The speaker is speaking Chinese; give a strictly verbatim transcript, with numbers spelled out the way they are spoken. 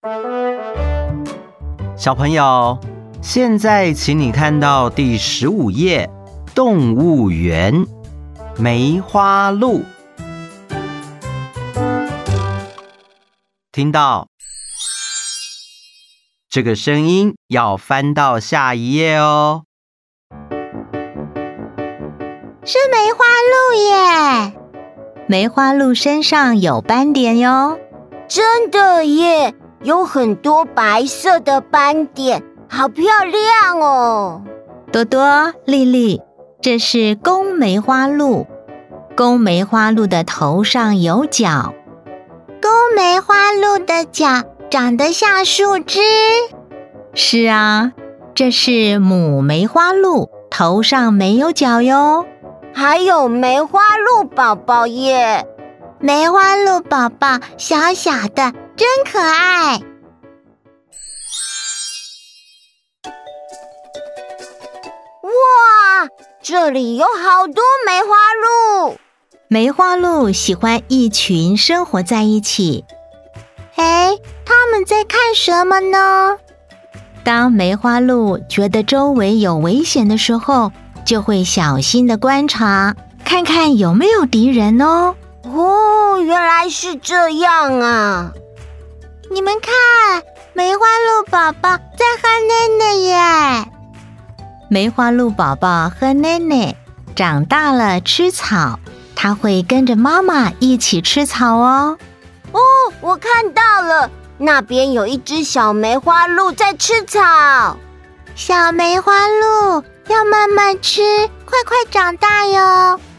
小朋友，现在请你看到第十五页，动物园，梅花鹿。听到这个声音，要翻到下一页哦。 是梅花鹿耶！梅花鹿身上有斑点哟。 真的耶，有很多白色的斑点，好漂亮哦。 多多、丽丽，这是公梅花鹿。公梅花鹿的头上有角。公梅花鹿的角长得像树枝。是啊，这是母梅花鹿，头上没有角哟。 还有梅花鹿宝宝耶， 梅花鹿宝宝小小的，真可爱。 哇，这里有好多梅花鹿。 梅花鹿喜欢一群生活在一起。哎，他们在看什么呢？当梅花鹿觉得周围有危险的时候，就会小心的观察，看看有没有敌人哦。 哦，原来是这样啊！ 你们看，梅花鹿宝宝在喝奶奶耶。梅花鹿宝宝喝奶奶，长大了吃草，它会跟着妈妈一起吃草哦。 哦，我看到了，那边有一只小梅花鹿在吃草。 小梅花鹿要慢慢吃，快快长大哟。